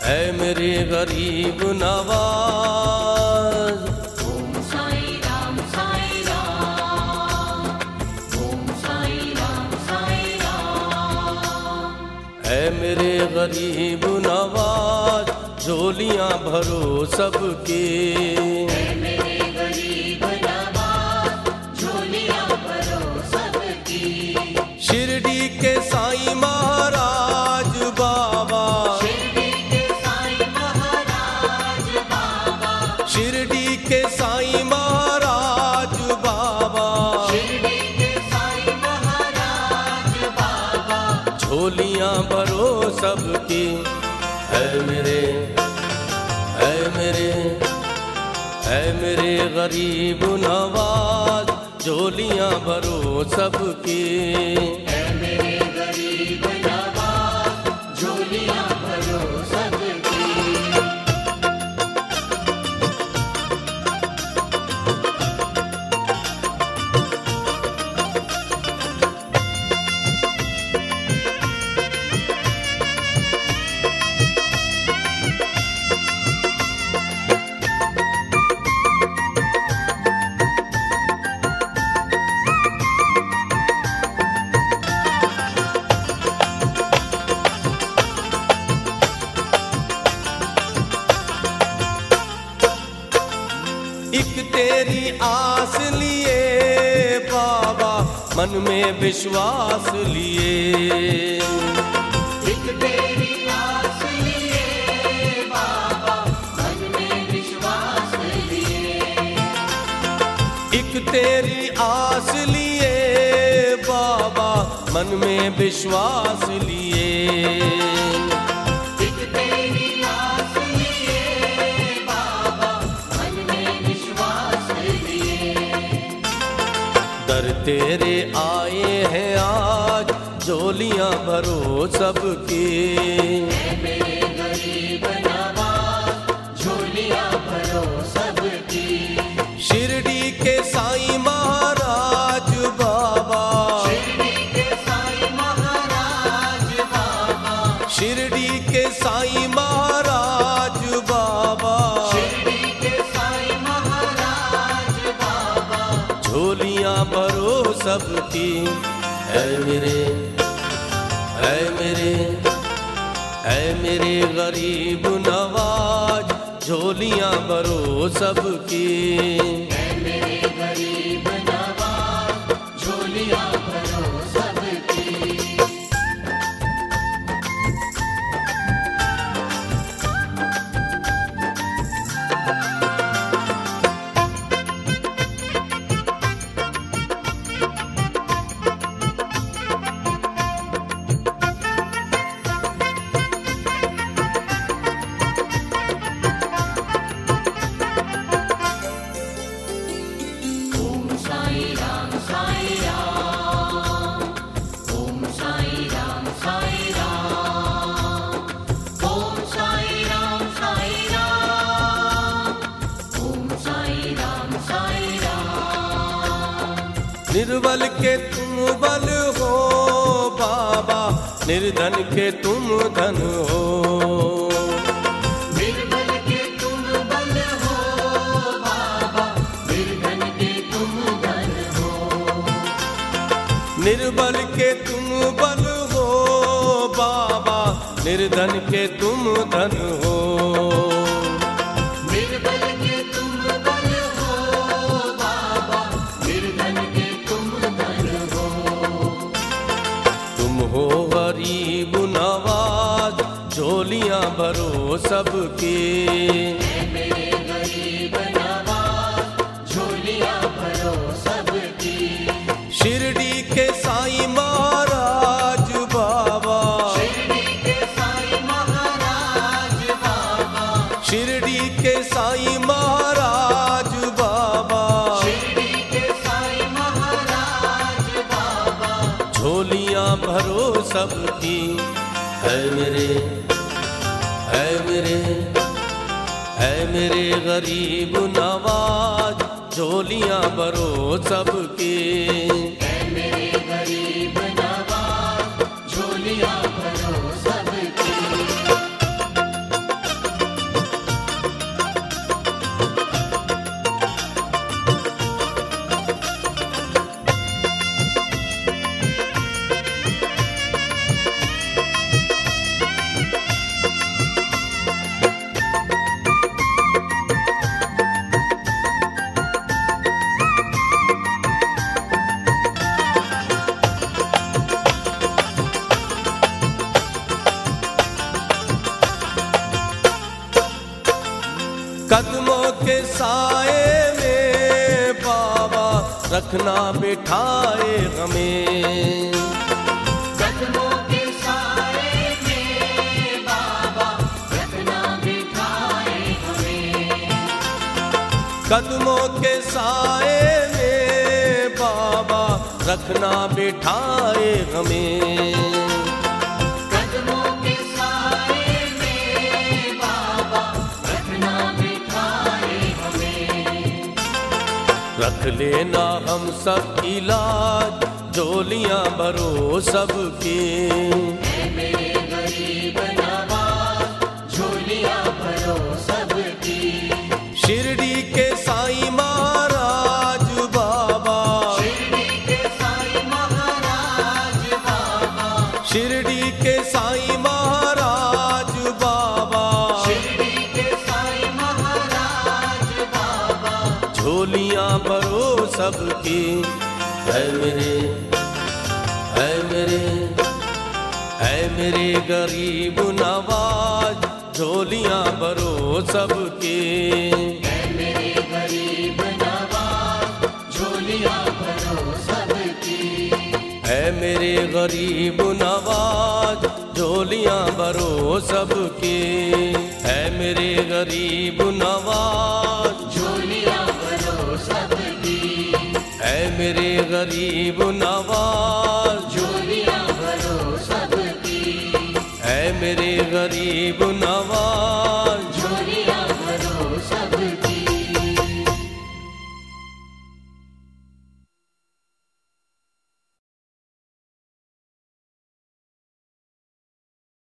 ऐ मेरे गरीब नवाज। ओम साईं राम साईं राम, ओम साईं राम साईं राम। ऐ मेरे गरीब नवाज, झोलियां भरो सबके। ऐ मेरे गरीब नवाज, झोलियां भरो सबकी। शिरडी के साईं महाराज बाबा, शिरडी के साईं महाराज बाबा, शिरडी के साईं महाराज बाबा, शिरडी के साईं महाराज बाबा। झोलियां भरो सबकी। ऐ मेरे, ऐ मेरे, ऐ मेरे गरीब नवाज, झोलियां भरो सबकी। ऐ मेरे गरीब नवाज, झोलियां भरो सबकी। एक तेरी आस लिए बाबा, मन में विश्वास लिए। एक तेरी आस लिए बाबा, मन में विश्वास लिए। एक तेरी आस लिए बाबा, मन में विश्वास लिए। एक तेरी आस लिए बाबा, मन में विश्वास लिए। दर तेरे आए हैं आज, झोलियां भरो सबकी। ऐ मेरे गरीब नवाज, झोलियां भरो सबकी। शिरडी के साईं महाराज बाबा, शिरडी के साईं महाराज बाबा, शिरडी के साईं महाराज बाबा, शिरडी के साईं महाराज बाबा। झोलियां भरो सबकी। ऐ मेरे, ऐ मेरे, ऐ मेरे गरीब नवाज, झोलियां भरो सबकी। ऐ मेरे गरीब नवाज, झोलियां भरो सबकी। ओम साईं राम साईं राम, ओम साईं राम साईं राम, ओम साईं राम साईं राम, ओम साईं राम साईं राम। निर्बल के तुम बल हो बाबा, निर्धन के तुम धन हो। निर्बल के तुम बल हो बाबा, निर्धन के तुम धन हो। निर्बल के तुम बल हो बाबा, निर्धन के तुम धन हो। निर्बल के तुम बल हो बाबा, निर्धन के तुम धन हो। तुम हो गरीब नवाज, झोलियां भरो सबकी। ऐ मेरे गरीब नवाज, झोलियां भरो सबकी। शिरडी के साईं महाराज बाबा, शिरडी के साईं महाराज बाबा, शिरडी के साईं महाराज बाबा, शिरडी के साईं महाराज बाबा। झोलियां भरो सबकी। ऐ मेरे, ऐ मेरे, ऐ मेरे गरीब नवाज, झोलियां भरो सबकी। ऐ मेरे गरीब नवाज, झोलियां भरो सबकी। के साए में बाबा रखना बिठाए हमें। कदमों के साए में बाबा रखना बिठाए हमें। कदमों के साए में बाबा रखना बिठाए हमें। कदमों के साए में बाबा रखना बिठाए हमें। रख लेना हम सब इलाज झोलियां भरो सबके। ऐ मेरे गरीब नवाज झोलियां भरो सबकी। शिरडी के साईं महाराज बाबा, शिरडी के साईं महाराज बाबा, शिरडी के साईं महाराज बाबा, शिरडी के साईं महाराज बाबा, झोलियां भरो सबकी। है मेरे, है मेरे, है मेरे गरीब नवाज झोलियां भरो सबके। ऐ मेरे गरीब नवाज झोलियां भरो सबकी। है मेरे गरीब नवाज झोलियां भरो सबके। है मेरे गरीब नवाज, झोलियां भरो सबकी। है मेरे गरीब नवाज, झोलियां भरो सबकी। है मेरे गरीब नवाज।